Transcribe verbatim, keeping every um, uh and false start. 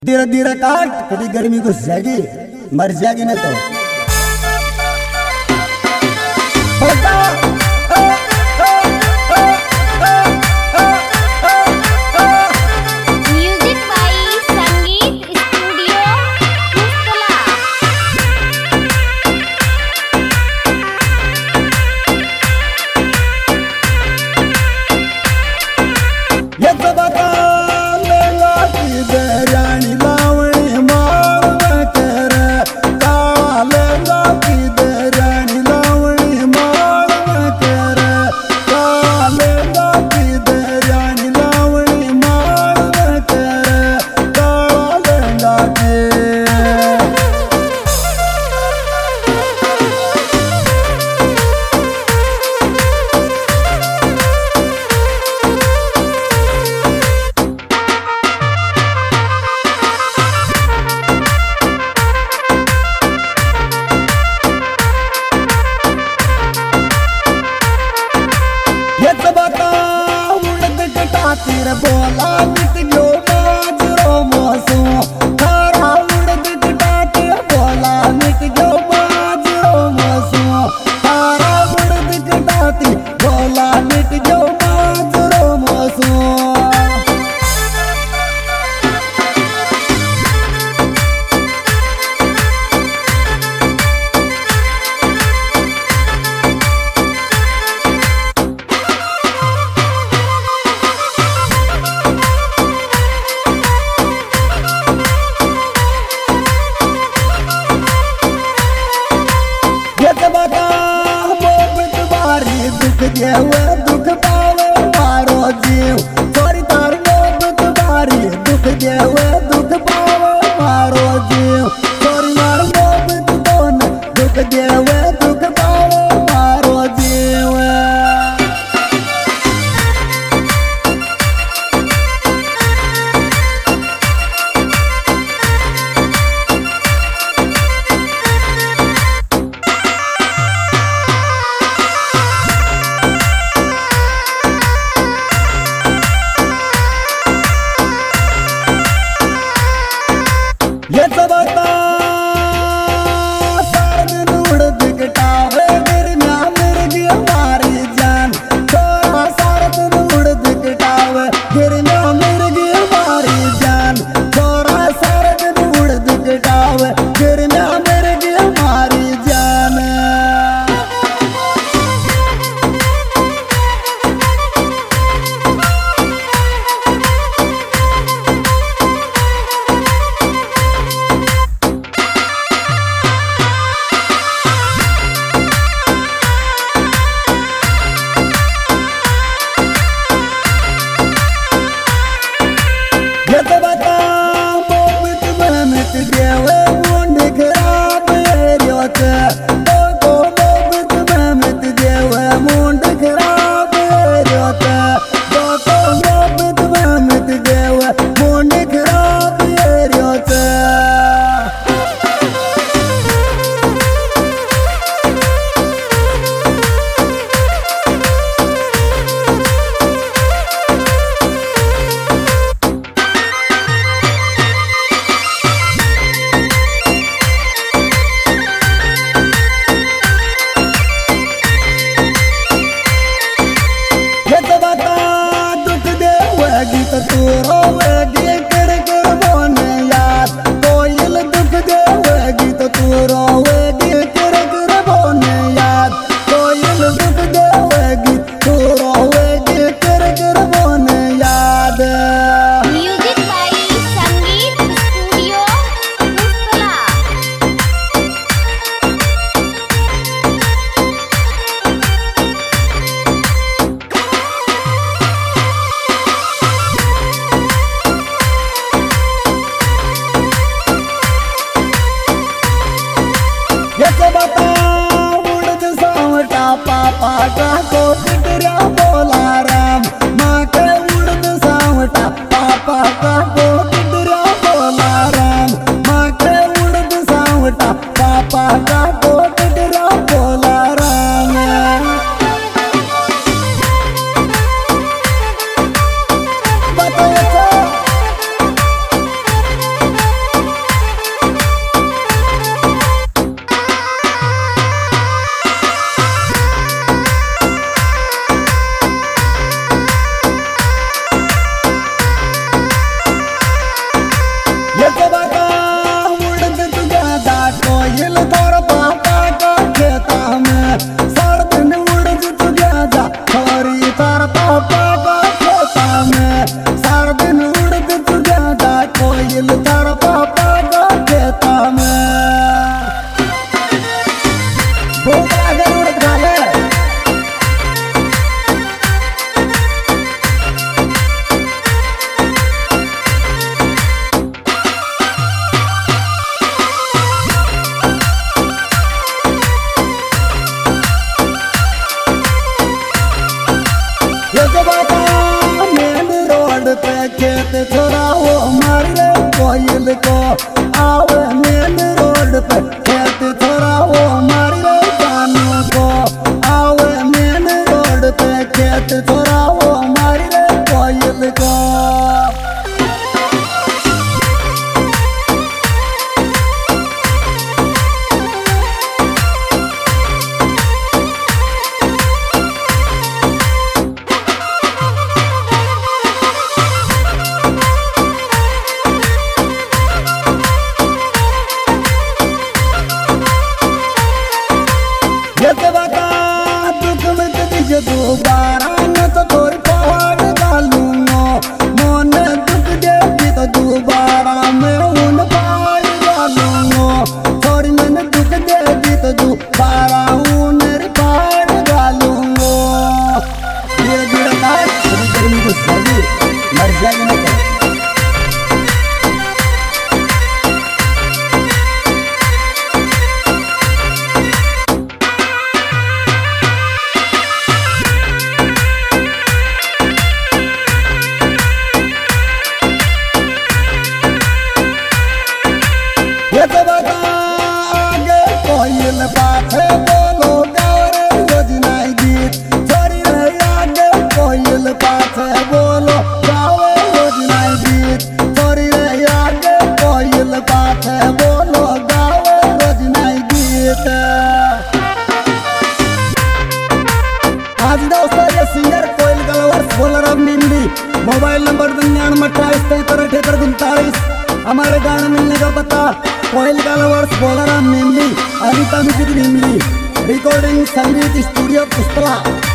धीरे धीरे काट, कभी गर्मी घुस जाएगी, मर जाएगी ना तो। म्यूजिक बाई संगीत स्टूडियो पुष्कला। ये तो बता लेला की दरानी लावणी मार कर, काळा लेला की दरानी लावणी मार कर, काळा लेला की दरानी लावणी मार कर, काळा लेला की। तीर बोला मिट गयो बाजरो मोसो, थारा उड़द कटाते बोला मिट गयो बाजरो मोसो, थारा उड़द कटाती बोला मिट गयो बाजरो मोसो। दुख देव दुख पावे मारो जीव, थोड़ी तार दुख बारी दुख देव दुख पावे मारो जीव, थोड़ी मार दुख दोन दुख देव दुख पावे मारो जीव। कोयल तारा पापा का खेता में भूख लगे उड़द खा ले खेत छोरा वो मारे कोयल को आवे मेन रोड पे खेत छोरा वो मारे कानों को आवे मेन रोड पे खेत छोरा वो मारे कोयल को दोबारा न तो तोर पहाड़ डालूंगा मन दुख देगी तो दोबारा मैं उन पहाड़ डालूंगा थोड़ी मन दुख देगी तो दोबारा उन पहाड़ डालूंगा ये गिरना गर्मी को सही मर जाएगी ना कोयल पाथे बोलो गारे योजना गीत छोरी रे आगे कोयल पाथे बोलो गावे योजना गीत छोरी रे आगे कोयल पाथे बोलो गावे योजना गीत आज दोस्तों ये सिंगर कोयल गलवर्स बोलर मिंडी मोबाइल नंबर निन्यानवे अट्ठाईस तैंतर अठहत्तर उनतालीस हमारे गाने मिलने का पता कोयल गलवर्स बोलर मिंडी अनिता म्यूजिक मिंडी रिकॉर्डिंग संगीत स्टूडियो पुस्तला।